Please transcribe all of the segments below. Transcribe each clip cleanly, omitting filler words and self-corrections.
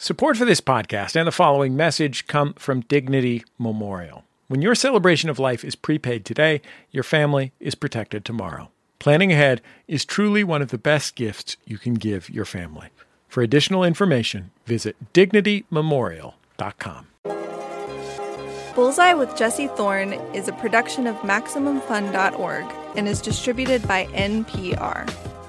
Support for this podcast and the following message come from Dignity Memorial. When your celebration of life is prepaid today, your family is protected tomorrow. Planning ahead is truly one of the best gifts you can give your family. For additional information, visit DignityMemorial.com. Bullseye with Jesse Thorne is a production of MaximumFun.org and is distributed by NPR.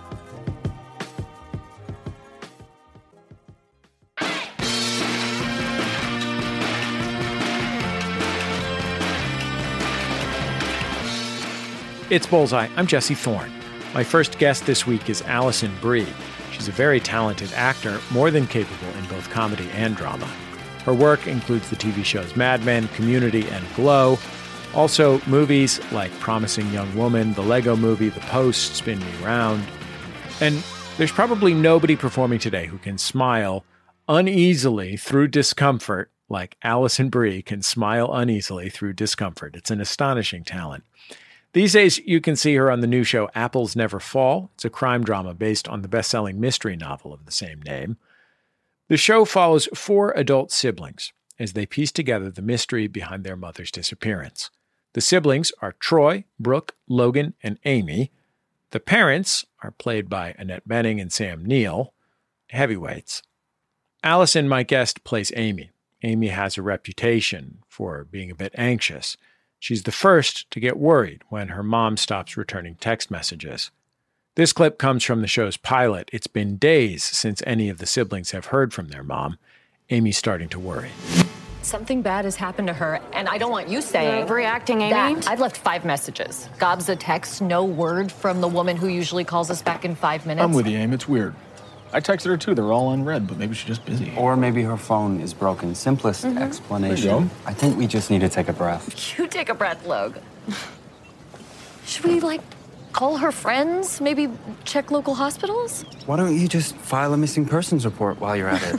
It's Bullseye. I'm Jesse Thorne. My first guest this week is Alison Brie. She's a very talented actor, more than capable in both comedy and drama. Her work includes the TV shows Mad Men, Community, and Glow. Also, movies like Promising Young Woman, The Lego Movie, The Post, Spin Me Round. And there's probably nobody performing today who can smile uneasily through discomfort like Alison Brie can smile uneasily through discomfort. It's an astonishing talent. These days, you can see her on the new show Apples Never Fall. It's a crime drama based on the best-selling mystery novel of the same name. The show follows 4 adult siblings as they piece together the mystery behind their mother's disappearance. The siblings are Troy, Brooke, Logan, and Amy. The parents are played by Annette Bening and Sam Neill, heavyweights. Alison, my guest, plays Amy. Amy has a reputation for being a bit anxious. She's the first to get worried when her mom stops returning text messages. This clip comes from the show's pilot. It's been days since any of the siblings have heard from their mom. Amy's starting to worry. Something bad has happened to her, and I don't want you saying... You're overreacting, Amy. I've left 5 messages. Gobs of text, no word from the woman who usually calls us back in 5 minutes. I'm with you, Amy. It's weird. I texted her too. They're all unread, but maybe she's just busy. Or maybe her phone is broken. Simplest explanation. There you go. I think we just need to take a breath. You take a breath, Log. Should we, call her friends? Maybe check local hospitals? Why don't you just file a missing persons report while you're at it?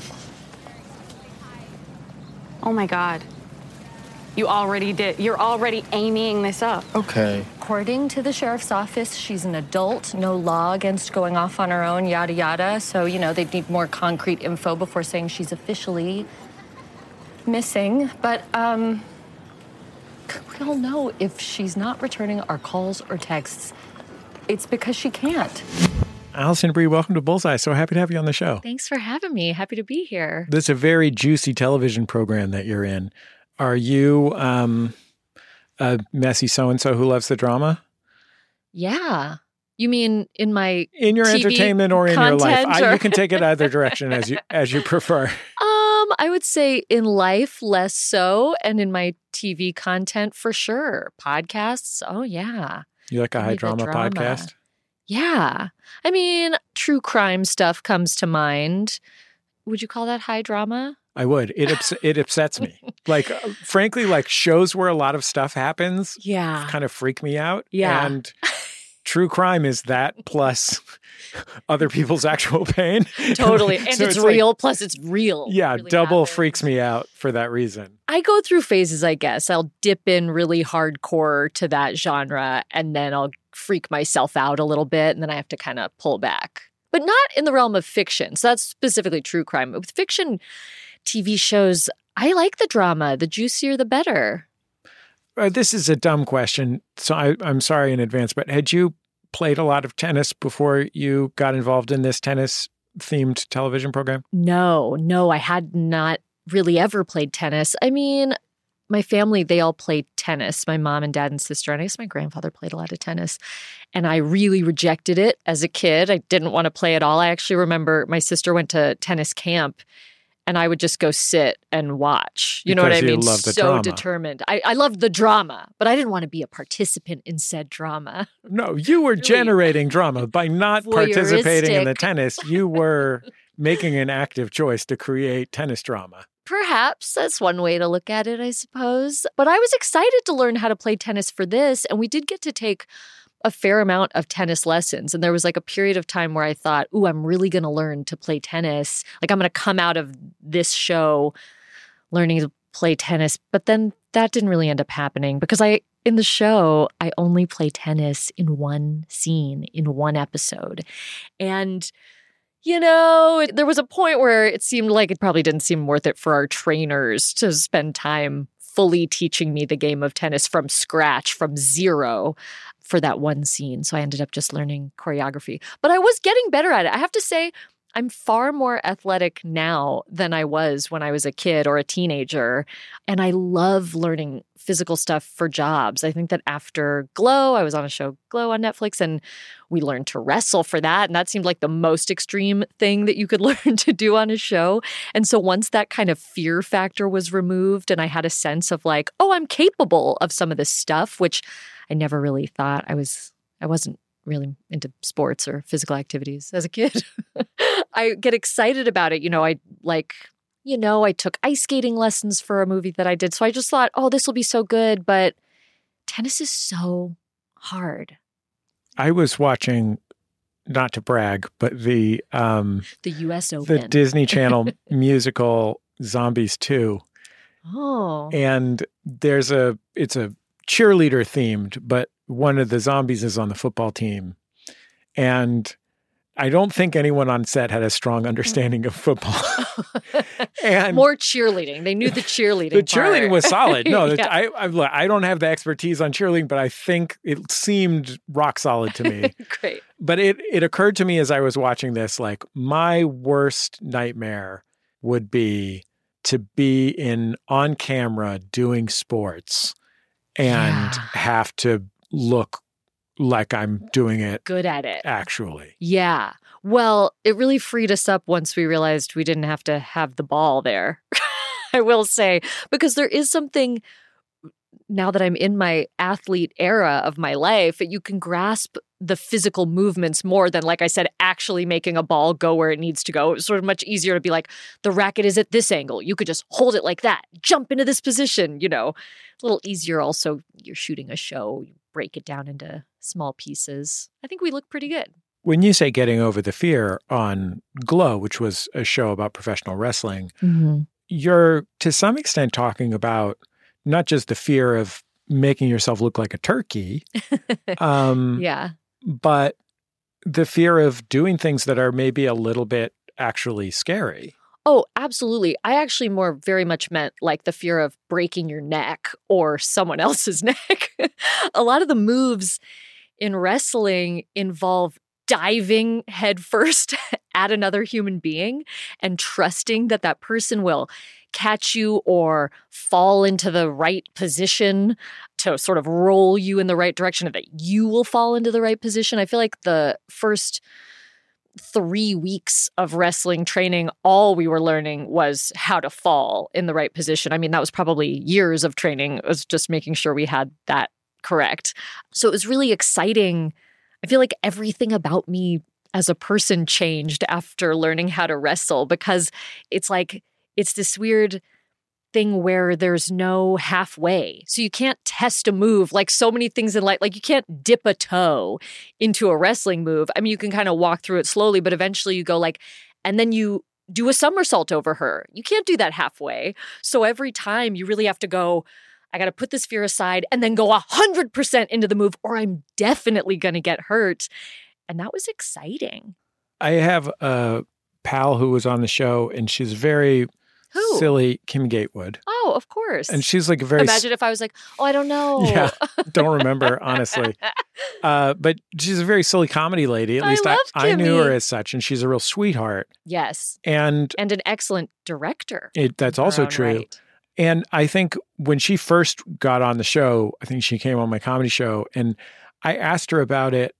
Oh my God. You already did. You're already aiming this up. Okay. According to the sheriff's office, she's an adult, no law against going off on her own, yada, yada. So, they'd need more concrete info before saying she's officially missing. But, we all know if she's not returning our calls or texts, it's because she can't. Alison Brie, welcome to Bullseye. So happy to have you on the show. Thanks for having me. Happy to be here. This is a very juicy television program that you're in. Are you a messy so-and-so who loves the drama? Yeah. You mean in your TV entertainment or in your life? You can take it either direction as you prefer. I would say in life less so, and in my TV content for sure. Podcasts, oh yeah. You like a high drama podcast? Yeah. I mean, true crime stuff comes to mind. Would you call that high drama? I would. It upsets me. Frankly, shows where a lot of stuff happens kind of freak me out. Yeah. And true crime is that plus other people's actual pain. Totally. And so it's real, plus it's real. Yeah, really double happens. Freaks me out for that reason. I go through phases, I guess. I'll dip in really hardcore to that genre, and then I'll freak myself out a little bit, and then I have to kind of pull back. But not in the realm of fiction. So that's specifically true crime. With fiction TV shows, I like the drama. The juicier, the better. This is a dumb question, so I'm sorry in advance, but had you played a lot of tennis before you got involved in this tennis-themed television program? No, I had not really ever played tennis. I mean, my family, they all played tennis. My mom and dad and sister, and I guess my grandfather played a lot of tennis. And I really rejected it as a kid. I didn't want to play at all. I actually remember my sister went to tennis camp, and I would just go sit and watch. You know what I mean? Love the so drama. Determined. I loved the drama, but I didn't want to be a participant in said drama. No, you were generating drama. By not participating in the tennis, you were making an active choice to create tennis drama. Perhaps that's one way to look at it, I suppose. But I was excited to learn how to play tennis for this, and we did get to take a fair amount of tennis lessons. And there was a period of time where I thought, ooh, I'm really going to learn to play tennis. I'm going to come out of this show learning to play tennis. But then that didn't really end up happening because in the show, I only play tennis in one scene, in one episode. And there was a point where it seemed like it probably didn't seem worth it for our trainers to spend time fully teaching me the game of tennis from scratch, from zero, for that one scene. So I ended up just learning choreography. But I was getting better at it. I have to say, I'm far more athletic now than I was when I was a kid or a teenager. And I love learning physical stuff for jobs. I think that after Glow, I was on a show, Glow, on Netflix, and we learned to wrestle for that. And that seemed like the most extreme thing that you could learn to do on a show. And so once that kind of fear factor was removed and I had a sense of like, oh, I'm capable of some of this stuff, which I never really thought I wasn't really into sports or physical activities as a kid. I get excited about it. I took ice skating lessons for a movie that I did. So I just thought, oh, this will be so good. But tennis is so hard. I was watching, not to brag, but the U.S. Open. The Disney Channel musical Zombies 2. Oh. And it's a cheerleader themed, but one of the zombies is on the football team. And I don't think anyone on set had a strong understanding of football. And more cheerleading. They knew the cheerleading. The cheerleading was solid. No, Yeah. I don't have the expertise on cheerleading, but I think it seemed rock solid to me. Great. But it occurred to me as I was watching this, like my worst nightmare would be to be on camera doing sports and have to look like I'm doing it. Good at it. Actually. Yeah. Well, it really freed us up once we realized we didn't have to have the ball there. I will say, because there is something, now that I'm in my athlete era of my life, you can grasp the physical movements more than, like I said, actually making a ball go where it needs to go. It's sort of much easier to be like, the racket is at this angle. You could just hold it like that, jump into this position, It's a little easier also. You're shooting a show, you break it down into small pieces. I think we look pretty good. When you say getting over the fear on Glow, which was a show about professional wrestling, you're to some extent talking about not just the fear of making yourself look like a turkey, but the fear of doing things that are maybe a little bit actually scary. Oh, absolutely. I actually very much meant like the fear of breaking your neck or someone else's neck. A lot of the moves in wrestling involve diving headfirst at another human being and trusting that that person will catch you or fall into the right position to sort of roll you in the right direction, or that you will fall into the right position. I feel like the first 3 weeks of wrestling training, all we were learning was how to fall in the right position. I mean, that was probably years of training. It was just making sure we had that correct. So it was really exciting. I feel like everything about me as a person changed after learning how to wrestle, because it's like, it's this weird thing where there's no halfway. So you can't test a move like so many things in life. Like you can't dip a toe into a wrestling move. I mean, you can kind of walk through it slowly, but eventually you go like, and then you do a somersault over her. You can't do that halfway. So every time you really have to go, I got to put this fear aside and then go 100% into the move, or I'm definitely going to get hurt. And that was exciting. I have a pal who was on the show, and she's very silly, Kim Gatewood. Oh, of course. And she's like a very... Imagine if I was like, oh, I don't know. Yeah, don't remember, honestly. But she's a very silly comedy lady. At least I knew her as such, and she's a real sweetheart. Yes. And an excellent director. That's also true. Right. And I think when she first got on the show, I think she came on my comedy show, and I asked her about it,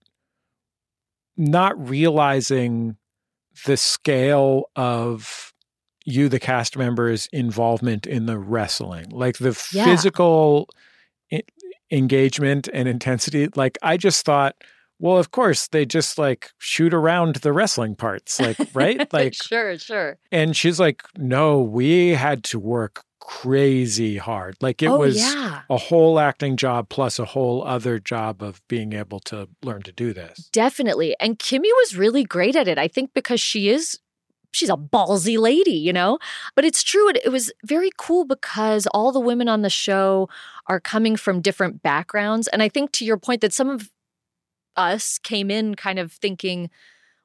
not realizing the scale of you, the cast members' involvement in the wrestling, like the physical engagement and intensity. Like, I just thought, well, of course, they just like shoot around the wrestling parts, like, right? Like, sure. And she's like, no, we had to work crazy hard. Like it was a whole acting job plus a whole other job of being able to learn to do this. Definitely. And Kimmy was really great at it. I think because she's a ballsy lady, But it's true. It was very cool because all the women on the show are coming from different backgrounds. And I think to your point that some of us came in kind of thinking,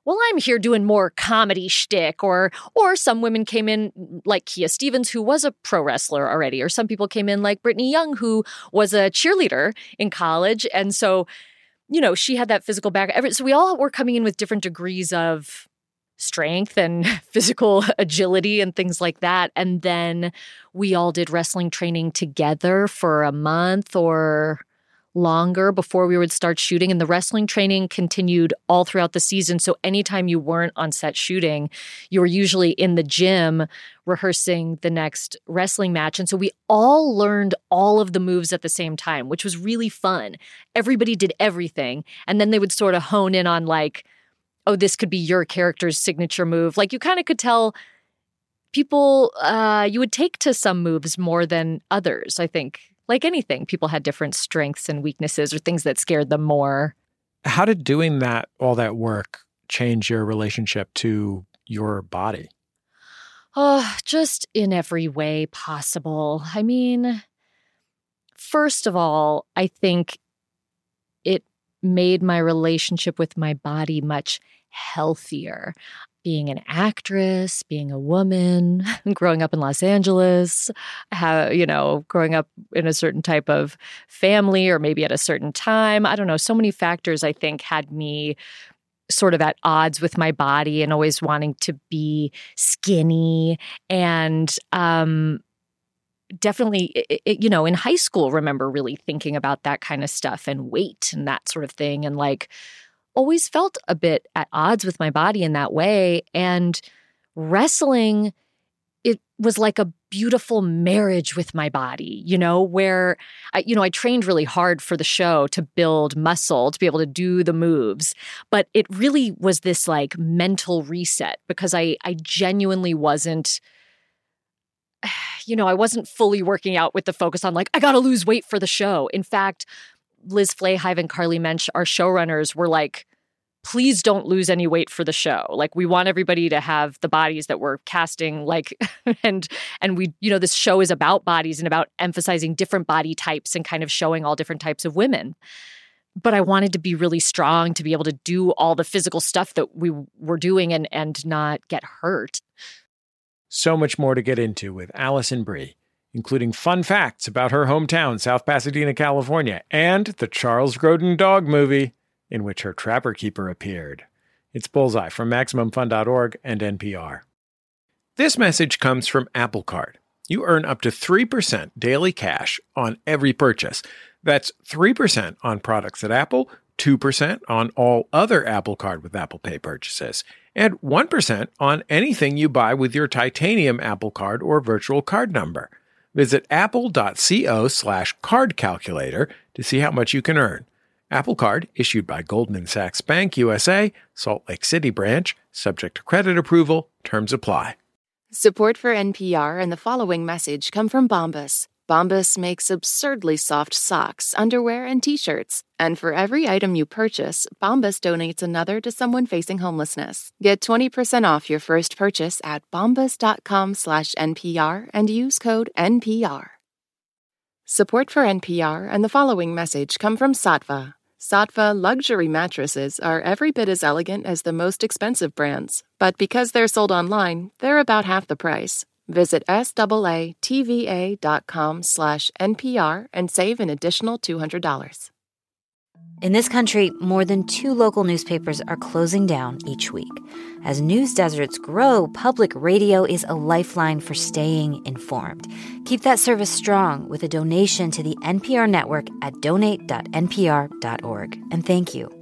well, I'm here doing more comedy shtick, or some women came in like Kia Stevens, who was a pro wrestler already, or some people came in like Brittany Young, who was a cheerleader in college. And so, she had that physical background. So we all were coming in with different degrees of strength and physical agility and things like that. And then we all did wrestling training together for a month or longer before we would start shooting. And the wrestling training continued all throughout the season. So anytime you weren't on set shooting, you were usually in the gym rehearsing the next wrestling match. And so we all learned all of the moves at the same time, which was really fun. Everybody did everything. And then they would sort of hone in on like, oh, this could be your character's signature move. Like you kind of could tell people, you would take to some moves more than others, I think. Like anything, people had different strengths and weaknesses or things that scared them more. How did doing all that work change your relationship to your body? Oh, just in every way possible. I mean, first of all, I think it made my relationship with my body much healthier. Being an actress, being a woman, growing up in Los Angeles, growing up in a certain type of family or maybe at a certain time. I don't know. So many factors, I think, had me sort of at odds with my body and always wanting to be skinny. And definitely, in high school, remember really thinking about that kind of stuff and weight and that sort of thing. And like, always felt a bit at odds with my body in that way. And wrestling, it was like a beautiful marriage with my body, where I trained really hard for the show to build muscle, to be able to do the moves. But it really was this like mental reset because I genuinely wasn't, I wasn't fully working out with the focus on like, I got to lose weight for the show. In fact, Liz Flahive and Carly Mensch, our showrunners, were like, please don't lose any weight for the show. Like, we want everybody to have the bodies that we're casting, like, and we, this show is about bodies and about emphasizing different body types and kind of showing all different types of women. But I wanted to be really strong to be able to do all the physical stuff that we were doing and not get hurt. So much more to get into with Alison Brie, including fun facts about her hometown, South Pasadena, California, and the Charles Grodin dog movie in which her trapper keeper appeared. It's Bullseye from MaximumFun.org and NPR. This message comes from Apple Card. You earn up to 3% daily cash on every purchase. That's 3% on products at Apple, 2% on all other Apple Card with Apple Pay purchases, and 1% on anything you buy with your titanium Apple Card or virtual card number. Visit apple.co/card calculator to see how much you can earn. Apple Card, issued by Goldman Sachs Bank USA, Salt Lake City branch, subject to credit approval. Terms apply. Support for NPR and the following message come from Bombas. Bombas makes absurdly soft socks, underwear, and T-shirts. And for every item you purchase, Bombas donates another to someone facing homelessness. Get 20% off your first purchase at bombas.com/NPR and use code NPR. Support for NPR and the following message come from Saatva. Saatva luxury mattresses are every bit as elegant as the most expensive brands, but because they're sold online, they're about half the price. Visit SAATVA.com/NPR and save an additional $200. In this country, more than 2 local newspapers are closing down each week. As news deserts grow, public radio is a lifeline for staying informed. Keep that service strong with a donation to the NPR network at donate.npr.org. And thank you.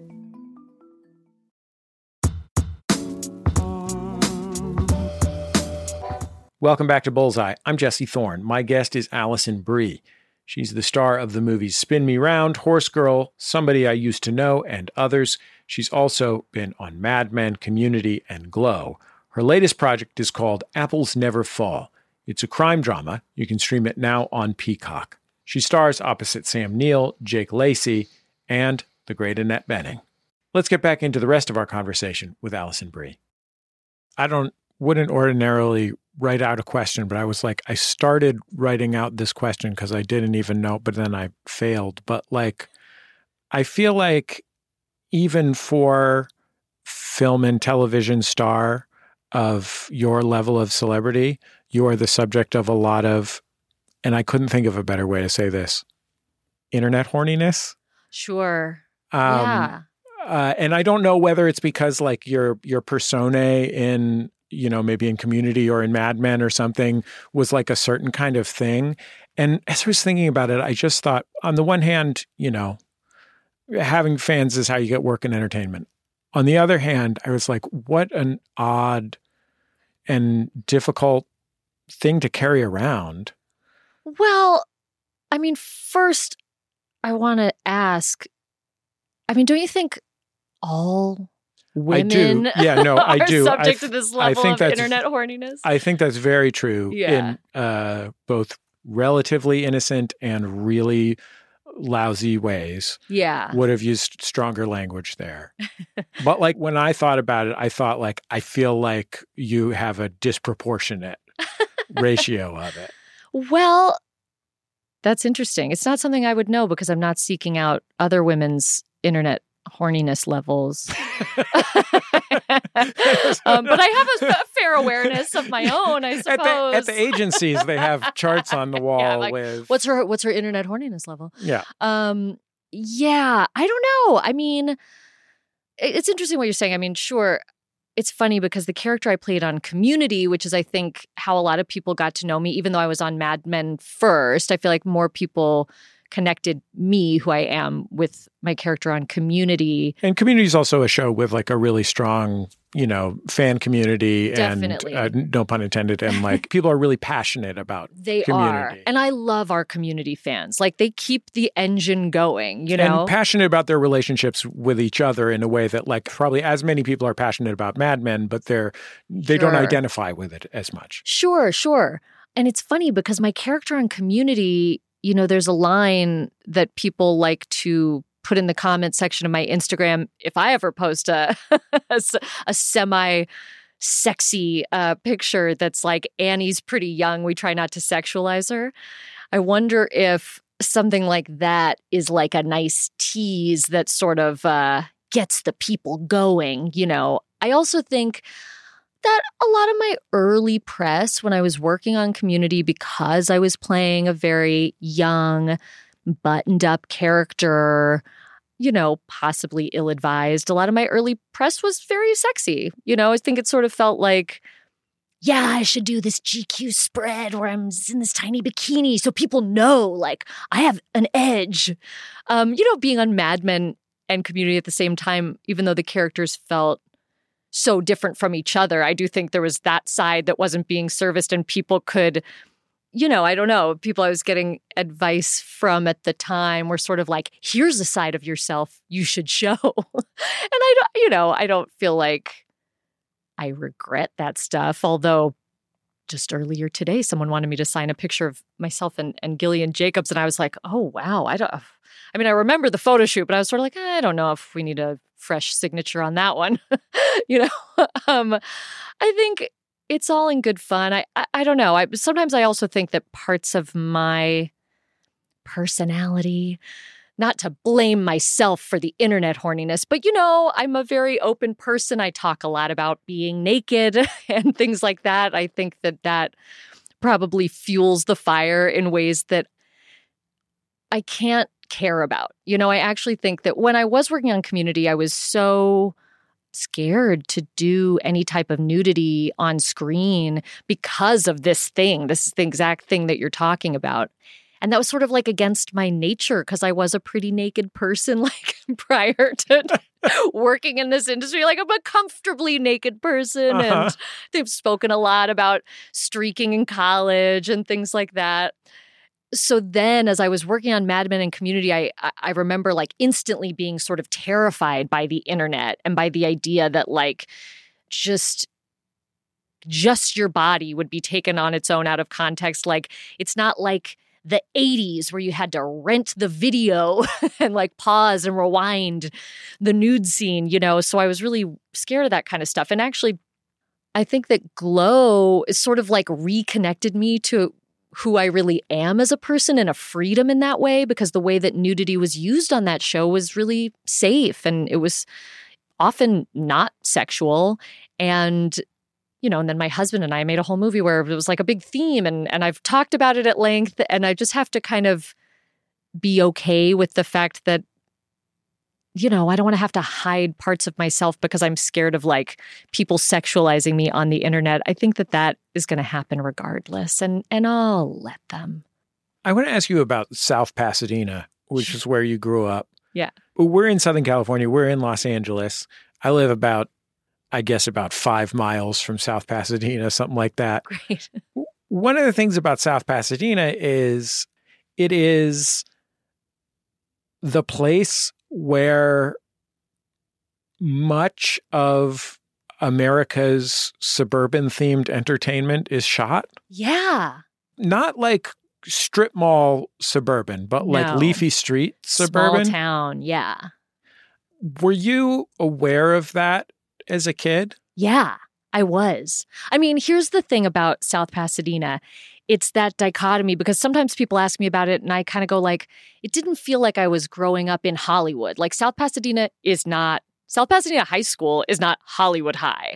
Welcome back to Bullseye. I'm Jesse Thorne. My guest is Alison Brie. She's the star of the movies Spin Me Round, Horse Girl, Somebody I Used to Know, and others. She's also been on Mad Men, Community, and Glow. Her latest project is called Apples Never Fall. It's a crime drama. You can stream it now on Peacock. She stars opposite Sam Neill, Jake Lacy, and the great Annette Bening. Let's get back into the rest of our conversation with Alison Brie. I wouldn't ordinarily write out a question, but I was like, I started writing out this question because I didn't even know, but then I failed. But like, I feel like even for film and television star of your level of celebrity, you are the subject of a lot of, and I couldn't think of a better way to say this, internet horniness. Sure. Yeah. And I don't know whether it's because like your personae in, maybe in Community or in Mad Men or something was like a certain kind of thing. And as I was thinking about it, I just thought, on the one hand, having fans is how you get work in entertainment. On the other hand, I was like, what an odd and difficult thing to carry around. Well, I mean, first, I want to ask, don't you think all women I do. are subject to this level of internet horniness? I think that's very true Yeah. in both relatively innocent and really lousy ways. Yeah. Would have used stronger language there. But like when I thought about it, I thought like, I feel like you have a disproportionate ratio of it. Well, that's interesting. It's not something I would know because I'm not seeking out other women's internet horniness levels. But I have a fair awareness of my own, I suppose. At the agencies, they have charts on the wall with what's her internet horniness level? Yeah. Yeah, I don't know. I mean, it's interesting what you're saying. I mean, sure, it's funny because the character I played on Community, which is I think how a lot of people got to know me, even though I was on Mad Men first, I feel like more people connected me, who I am, with my character on Community. And Community is also a show with like a really strong, fan community. Definitely. And no pun intended. And like people are really passionate about They Community. are. And I love our Community fans. Like they keep the engine going, And passionate about their relationships with each other in a way that like probably as many people are passionate about Mad Men, but they don't identify with it as much. Sure. And it's funny because my character on Community, there's a line that people like to put in the comment section of my Instagram if I ever post a semi-sexy picture that's like, Annie's pretty young, we try not to sexualize her. I wonder if something like that is like a nice tease that sort of gets the people going, I also think that a lot of my early press when I was working on Community, because I was playing a very young, buttoned-up character, possibly ill-advised, a lot of my early press was very sexy. I think it sort of felt like, yeah, I should do this GQ spread where I'm in this tiny bikini so people know, like, I have an edge. Being on Mad Men and Community at the same time, even though the characters felt so different from each other, I do think there was that side that wasn't being serviced and people could, I don't know, people I was getting advice from at the time were sort of like, here's a side of yourself you should show. And I don't feel like I regret that stuff. Although just earlier today, someone wanted me to sign a picture of myself and Gillian Jacobs. And I was like, oh, wow. I remember the photo shoot, but I was sort of like, I don't know if we need a fresh signature on that one. I think it's all in good fun. I don't know. Sometimes I also think that parts of my personality, not to blame myself for the internet horniness, but I'm a very open person. I talk a lot about being naked and things like that. I think that probably fuels the fire in ways that I can't care about. I actually think that when I was working on Community, I was so scared to do any type of nudity on screen because of this thing. This is the exact thing that you're talking about. And that was sort of like against my nature because I was a pretty naked person like prior to working in this industry. Like I'm a comfortably naked person. And they've spoken a lot about streaking in college and things like that. So then as I was working on Mad Men and Community, I remember like instantly being sort of terrified by the internet and by the idea that like just your body would be taken on its own out of context. Like it's not like the 80s where you had to rent the video and like pause and rewind the nude scene, So I was really scared of that kind of stuff. And actually, I think that Glow is sort of like reconnected me to who I really am as a person and a freedom in that way, because the way that nudity was used on that show was really safe and it was often not sexual. And, and then my husband and I made a whole movie where it was like a big theme, and I've talked about it at length, and I just have to kind of be okay with the fact that, I don't want to have to hide parts of myself because I'm scared of like people sexualizing me on the internet. I think that is going to happen regardless, and I'll let them. I want to ask you about South Pasadena, which is where you grew up. Yeah. We're in Southern California. We're in Los Angeles. I live about 5 miles from South Pasadena, something like that. Great. One of the things about South Pasadena is it is the place where much of America's suburban-themed entertainment is shot. Yeah. Not like strip mall suburban, but like leafy street suburban. Small town, yeah. Were you aware of that as a kid? Yeah, I was. I mean, here's the thing about South Pasadena. It's that dichotomy, because sometimes people ask me about it and I kind of go like, it didn't feel like I was growing up in Hollywood. Like South Pasadena High School is not Hollywood High,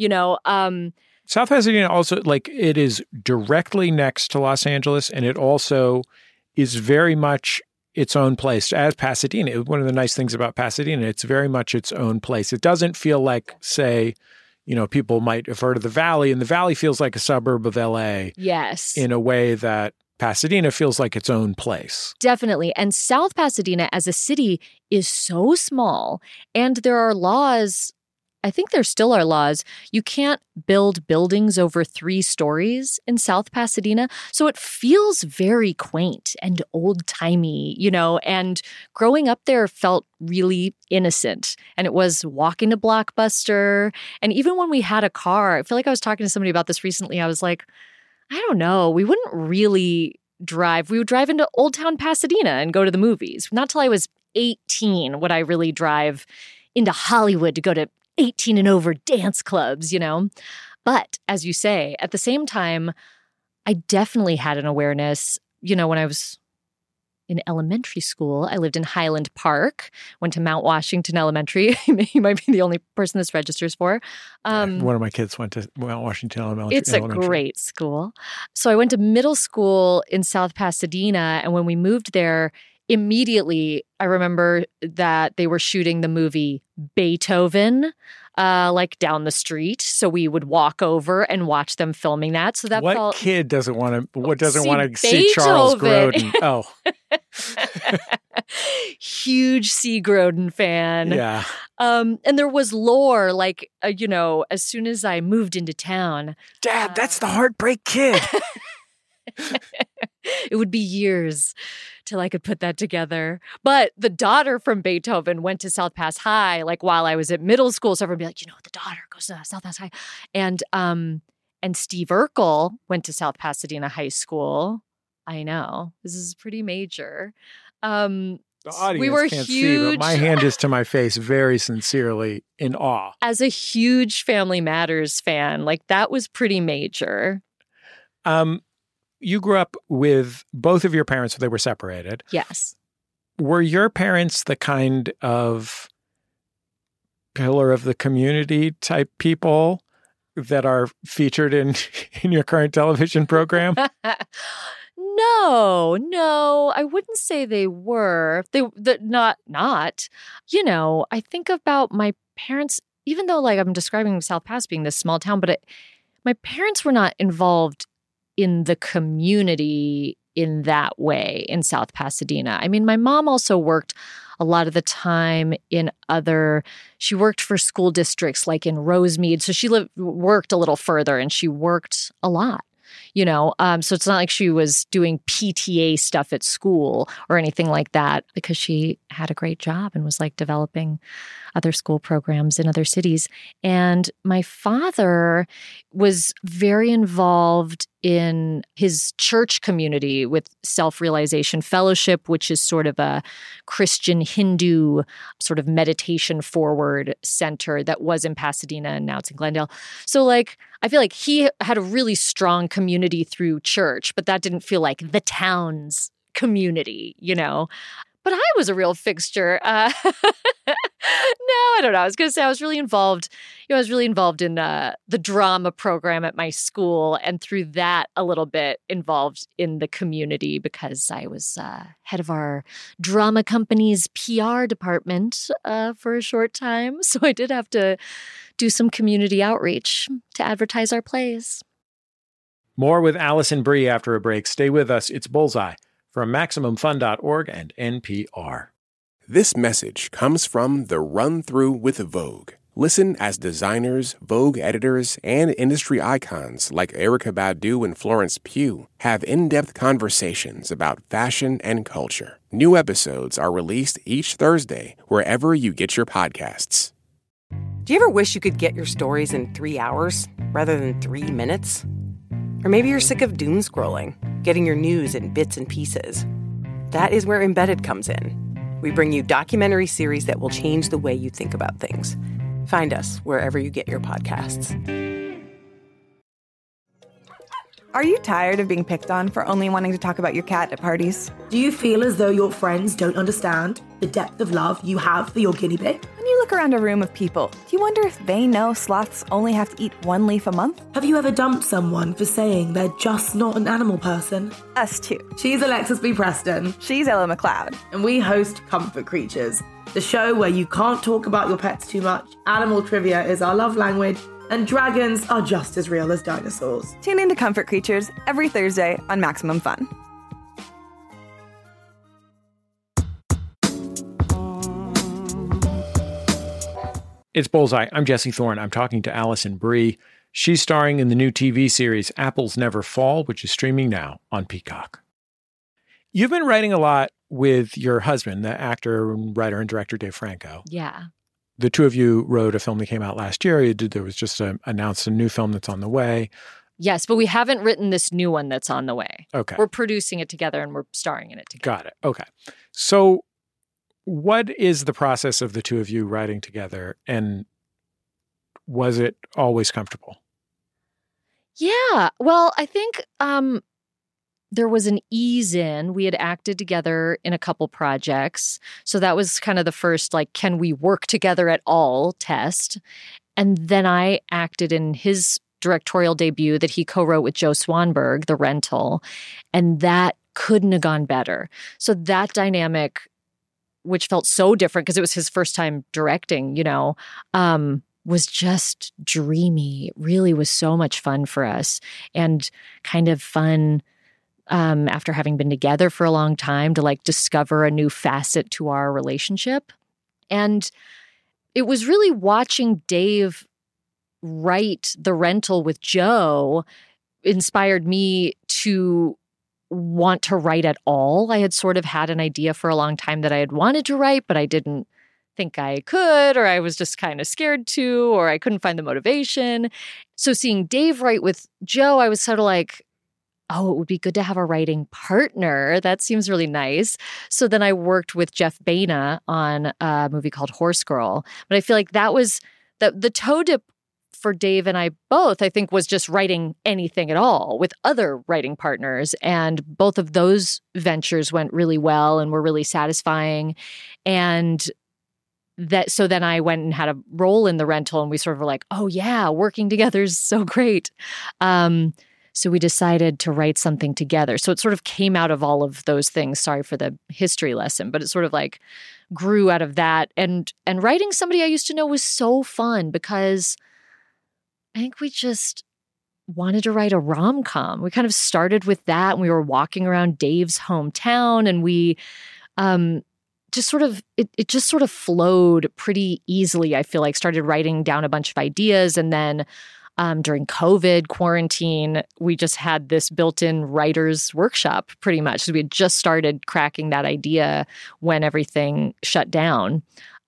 South Pasadena also, like, it is directly next to Los Angeles, and it also is very much its own place. As Pasadena, one of the nice things about Pasadena, it's very much its own place. It doesn't feel like, say, people might have heard of the Valley, and the Valley feels like a suburb of LA. Yes. In a way that Pasadena feels like its own place. Definitely. And South Pasadena as a city is so small, and there are laws. I think there still are laws. You can't build buildings over 3 stories in South Pasadena. So it feels very quaint and old-timey, and growing up there felt really innocent. And it was walking to Blockbuster. And even when we had a car, I feel like I was talking to somebody about this recently. I was like, I don't know. We wouldn't really drive. We would drive into Old Town Pasadena and go to the movies. Not till I was 18 would I really drive into Hollywood to go to 18 and over dance clubs, But as you say, at the same time, I definitely had an awareness, when I was in elementary school, I lived in Highland Park, went to Mount Washington Elementary. You might be the only person this registers for. One of my kids went to Mount Washington Elementary. It's a great school. So I went to middle school in South Pasadena, and when we moved there, immediately, I remember that they were shooting the movie Beethoven, like down the street. So we would walk over and watch them filming that. So that what kid doesn't want to see Charles Grodin? Oh, huge C. Grodin fan. Yeah. And there was lore, like as soon as I moved into town, Dad, that's the Heartbreak Kid. It would be years till I could put that together. But the daughter from Beethoven went to South Pass High, like while I was at middle school. So everyone would be like, the daughter goes to South Pass High. And Steve Urkel went to South Pasadena High School. I know. This is pretty major. The audience we were can't huge. See, but my hand is to my face very sincerely in awe. As a huge Family Matters fan, like that was pretty major. You grew up with both of your parents, they were separated. Yes. Were your parents the kind of pillar of the community type people that are featured in your current television program? No, I wouldn't say they were. Not. I think about my parents, even though like I'm describing South Pass being this small town, but my parents were not involved in the community in that way in South Pasadena. I mean, my mom also worked a lot of the time she worked for school districts like in Rosemead. So she worked a little further and she worked a lot. So it's not like she was doing PTA stuff at school or anything like that, because she had a great job and was like developing other school programs in other cities. And my father was very involved in his church community with Self-Realization Fellowship, which is sort of a Christian Hindu sort of meditation forward center that was in Pasadena and now it's in Glendale. So like, I feel like he had a really strong community through church, but that didn't feel like the town's community, But I was a real fixture. I don't know. I was going to say I was really involved. I was really involved in the drama program at my school, and through that, a little bit involved in the community because I was head of our drama company's PR department for a short time. So I did have to do some community outreach to advertise our plays. More with Alison Brie after a break. Stay with us. It's Bullseye from MaximumFun.org and NPR. This message comes from The Run Through with Vogue. Listen as designers, Vogue editors, and industry icons like Erykah Badu and Florence Pugh have in-depth conversations about fashion and culture. New episodes are released each Thursday wherever you get your podcasts. Do you ever wish you could get your stories in 3 hours rather than 3 minutes? Or maybe you're sick of doom scrolling, getting your news in bits and pieces. That is where Embedded comes in. We bring you documentary series that will change the way you think about things. Find us wherever you get your podcasts. Are you tired of being picked on for only wanting to talk about your cat at parties? Do you feel as though your friends don't understand the depth of love you have for your guinea pig? When you look around a room of people, do you wonder if they know sloths only have to eat 1 leaf a month? Have you ever dumped someone for saying they're just not an animal person? Us too. She's Alexis B. Preston. She's Ella McLeod. And we host Comfort Creatures, the show where you can't talk about your pets too much, animal trivia is our love language, and dragons are just as real as dinosaurs. Tune in to Comfort Creatures every Thursday on Maximum Fun. It's Bullseye. I'm Jesse Thorne. I'm talking to Alison Brie. She's starring in the new TV series Apples Never Fall, which is streaming now on Peacock. You've been writing a lot with your husband, the actor, writer, and director Dave Franco. Yeah. The two of you wrote a film that came out last year. There was just announced a new film that's on the way. Yes, but we haven't written this new one that's on the way. Okay. We're producing it together and we're starring in it together. Got it. Okay. So what is the process of the two of you writing together, and was it always comfortable? Yeah. Well, I think there was an ease in. We had acted together in a couple projects. So that was kind of the first, like, can we work together at all test. And then I acted in his directorial debut that he co-wrote with Joe Swanberg, The Rental. And that couldn't have gone better. So that dynamic, which felt so different because it was his first time directing, was just dreamy. It really was so much fun for us, and kind of fun after having been together for a long time to like discover a new facet to our relationship. And it was really watching Dave write The Rental with Joe inspired me to want to write at all. I had sort of had an idea for a long time that I had wanted to write, but I didn't think I could, or I was just kind of scared to, or I couldn't find the motivation. So seeing Dave write with Joe, I was sort of like, oh, it would be good to have a writing partner. That seems really nice. So then I worked with Jeff Baena on a movie called Horse Girl. But I feel like that was the toe dip for Dave and I both, I think, was just writing anything at all with other writing partners. And both of those ventures went really well and were really satisfying. And so then I went and had a role in The Rental, and we sort of were like, oh yeah, working together is so great. So we decided to write something together. So it sort of came out of all of those things. Sorry for the history lesson, but it sort of like grew out of that. And writing somebody I used to know was so fun because I think we just wanted to write a rom-com. We kind of started with that, and we were walking around Dave's hometown, and we just sort of, it just sort of flowed pretty easily. I feel like started writing down a bunch of ideas, and then during COVID quarantine, we just had this built-in writer's workshop pretty much. So we had just started cracking that idea when everything shut down.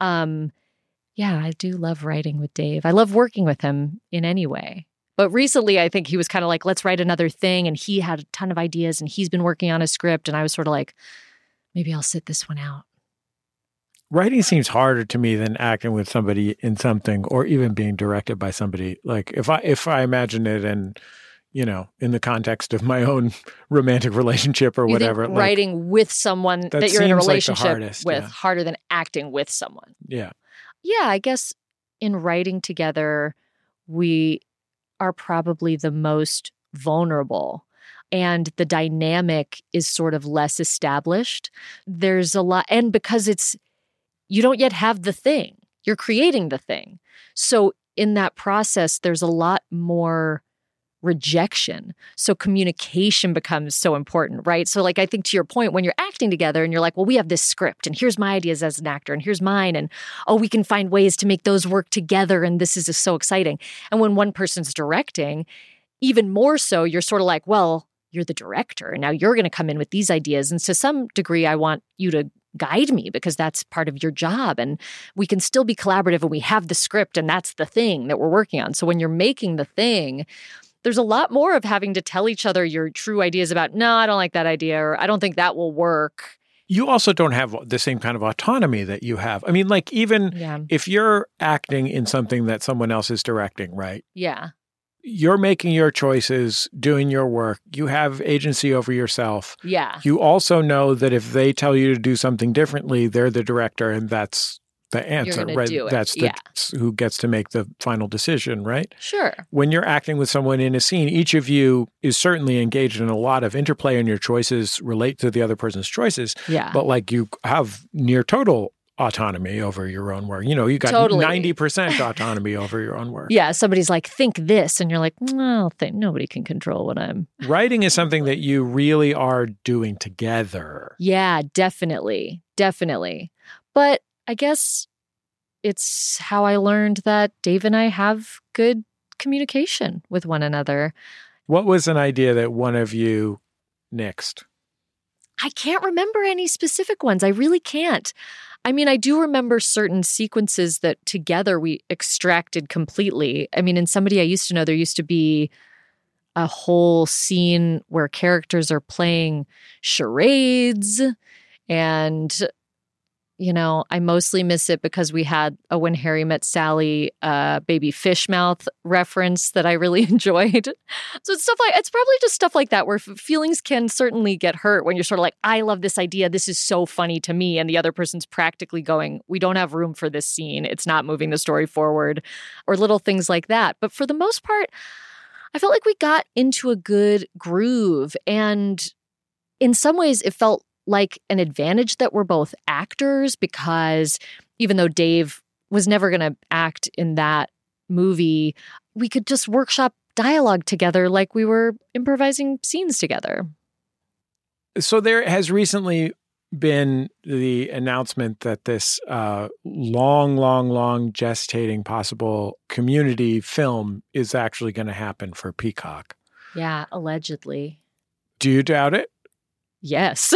Yeah, I do love writing with Dave. I love working with him in any way. But recently, I think he was kind of like, let's write another thing. And he had a ton of ideas, and he's been working on a script. And I was sort of like, maybe I'll sit this one out. Writing seems harder to me than acting with somebody in something, or even being directed by somebody. Like if I imagine it and, you know, in the context of my own romantic relationship or You whatever. think writing with someone that you're in a relationship with harder than acting with someone. Yeah. Yeah, I guess in writing together, we are probably the most vulnerable. And the dynamic is sort of less established. There's a lot, and because you don't yet have the thing, you're creating the thing. So in that process, there's a lot more rejection. So communication becomes so important, right? So like, I think to your point, when you're acting together and you're like, well, we have this script and here's my ideas as an actor and here's mine. And we can find ways to make those work together. And this is just so exciting. And when one person's directing, even more so, you're sort of like, well, you're the director and now you're going to come in with these ideas. And to some degree, I want you to guide me because that's part of your job. And we can still be collaborative and we have the script and that's the thing that we're working on. So when you're making the thing, there's a lot more of having to tell each other your true ideas about, no, I don't like that idea, or I don't think that will work. You also don't have the same kind of autonomy that you have. I mean, like even if you're acting in something that someone else is directing, right? Yeah. You're making your choices, doing your work. You have agency over yourself. Yeah. You also know that if they tell you to do something differently, they're the director and that's the answer, You're gonna right? do it. That's who gets to make the final decision, right? Sure. When you're acting with someone in a scene, each of you is certainly engaged in a lot of interplay and your choices relate to the other person's choices. Yeah. But like you have near total autonomy over your own work. You know, you got 90% autonomy over your own work. Yeah. Somebody's like, think this. And you're like, no, nobody can control what I'm. Writing is something that you really are doing together. Yeah, definitely. Definitely. But I guess it's how I learned that Dave and I have good communication with one another. What was an idea that one of you nixed? I can't remember any specific ones. I really can't. I mean, I do remember certain sequences that together we extracted completely. I mean, in Somebody I Used to Know, there used to be a whole scene where characters are playing charades and, you know, I mostly miss it because we had a When Harry Met Sally baby fish mouth reference that I really enjoyed. So it's probably just stuff like that where feelings can certainly get hurt when you're sort of like, I love this idea. This is so funny to me. And the other person's practically going, we don't have room for this scene. It's not moving the story forward, or little things like that. But for the most part, I felt like we got into a good groove. And in some ways, it felt like an advantage that we're both actors, because even though Dave was never going to act in that movie, we could just workshop dialogue together like we were improvising scenes together. So there has recently been the announcement that this long gestating possible Community film is actually going to happen for Peacock. Yeah, allegedly. Do you doubt it? Yes.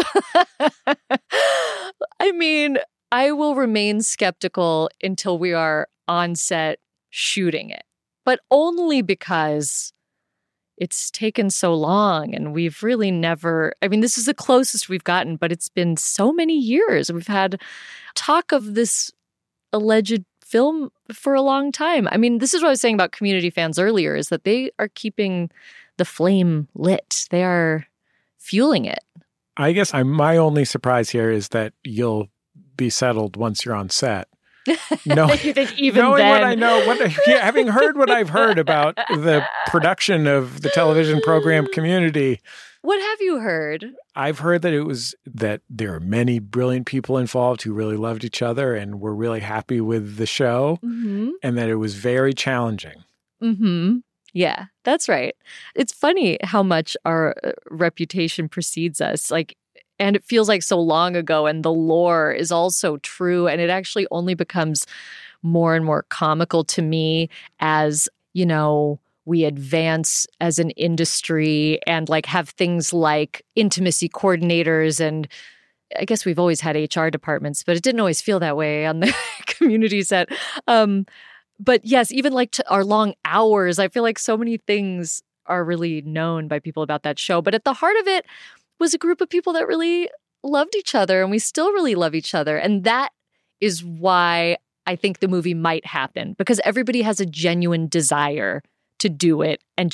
I mean, I will remain skeptical until we are on set shooting it, but only because it's taken so long and we've really never, I mean, this is the closest we've gotten, but it's been so many years. We've had talk of this alleged film for a long time. I mean, this is what I was saying about Community fans earlier, is that they are keeping the flame lit. They are fueling it. I guess my only surprise here is that you'll be settled once you're on set. You think even knowing then... what I know, having heard what I've heard about the production of the television program Community. What have you heard? I've heard that there are many brilliant people involved who really loved each other and were really happy with the show, and that it was very challenging. Mm-hmm. Yeah, that's right. It's funny how much our reputation precedes us. And it feels like so long ago, and the lore is also true. And it actually only becomes more and more comical to me as, you know, we advance as an industry and have things like intimacy coordinators. And I guess we've always had HR departments, but it didn't always feel that way on the Community set. But yes, even our long hours, I feel like so many things are really known by people about that show. But at the heart of it was a group of people that really loved each other, and we still really love each other. And that is why I think the movie might happen, because everybody has a genuine desire to do it and just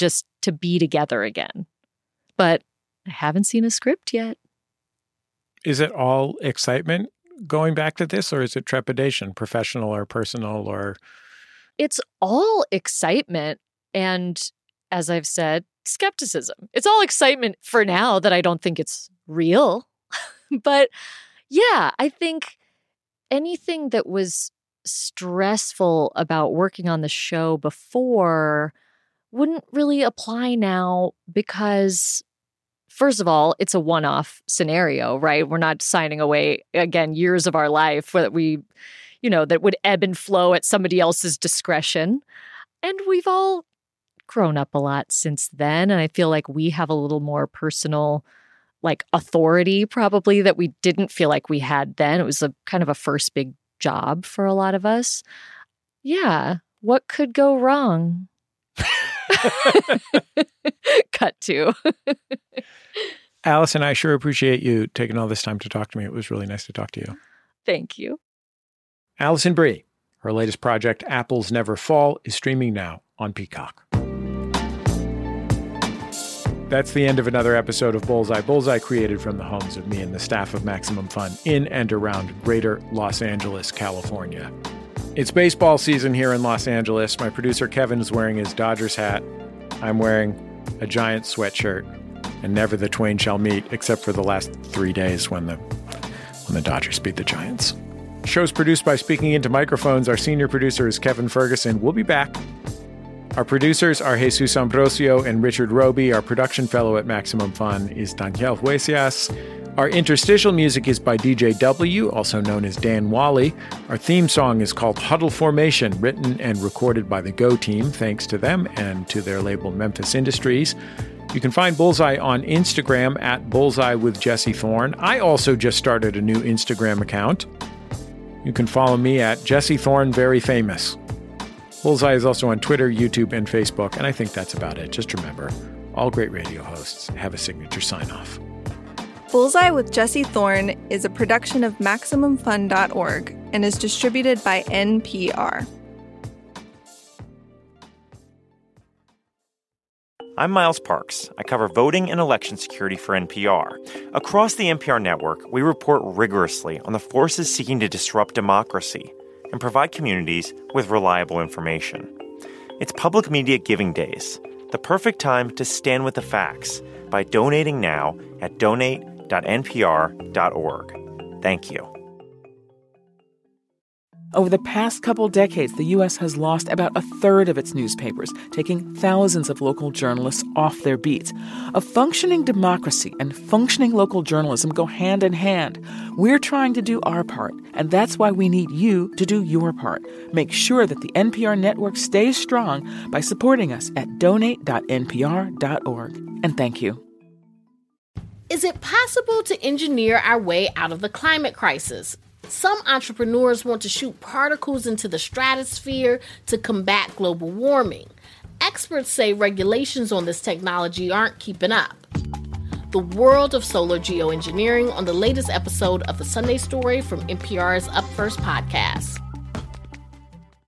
to be together again. But I haven't seen a script yet. Is it all excitement going back to this, or is it trepidation, professional or personal, or? It's all excitement and, as I've said, skepticism. It's all excitement for now that I don't think it's real. But yeah, I think anything that was stressful about working on the show before wouldn't really apply now because, first of all, it's a one-off scenario, right? We're not signing away, again, years of our life that we, that would ebb and flow at somebody else's discretion. And we've all grown up a lot since then. And I feel like we have a little more personal, authority probably that we didn't feel like we had then. It was a kind of a first big job for a lot of us. Yeah. What could go wrong? Cut to. Allison, I sure appreciate you taking all this time to talk to me. It was really nice to talk to you. Thank you. Alison Brie. Her latest project, Apples Never Fall, is streaming now on Peacock. That's the end of another episode of Bullseye. Bullseye created from the homes of me and the staff of Maximum Fun in and around greater Los Angeles, California. It's baseball season here in Los Angeles. My producer Kevin is wearing his Dodgers hat. I'm wearing a Giants sweatshirt. And never the twain shall meet, except for the last 3 days when the Dodgers beat the Giants. Show's produced by Speaking Into Microphones. Our senior producer is Kevin Ferguson. We'll be back. Our producers are Jesus Ambrosio and Richard Roby. Our production fellow at Maximum Fun is Daniel Huesias. Our interstitial music is by DJ W, also known as Dan Wally. Our theme song is called Huddle Formation, written and recorded by the Go Team, thanks to them and to their label Memphis Industries. You can find Bullseye on Instagram at Bullseye with Jesse Thorne. I also just started a new Instagram account. You can follow me at Jesse Thorne Very Famous. Bullseye is also on Twitter, YouTube, and Facebook, and I think that's about it. Just remember, all great radio hosts have a signature sign-off. Bullseye with Jesse Thorne is a production of MaximumFun.org and is distributed by NPR. I'm Miles Parks. I cover voting and election security for NPR. Across the NPR network, we report rigorously on the forces seeking to disrupt democracy and provide communities with reliable information. It's Public Media Giving Days, the perfect time to stand with the facts by donating now at donate.npr.org. Thank you. Over the past couple decades, the U.S. has lost about a third of its newspapers, taking thousands of local journalists off their beats. A functioning democracy and functioning local journalism go hand in hand. We're trying to do our part, and that's why we need you to do your part. Make sure that the NPR network stays strong by supporting us at donate.npr.org. And thank you. Is it possible to engineer our way out of the climate crisis? Some entrepreneurs want to shoot particles into the stratosphere to combat global warming. Experts say regulations on this technology aren't keeping up. The world of solar geoengineering on the latest episode of The Sunday Story from NPR's Up First podcast.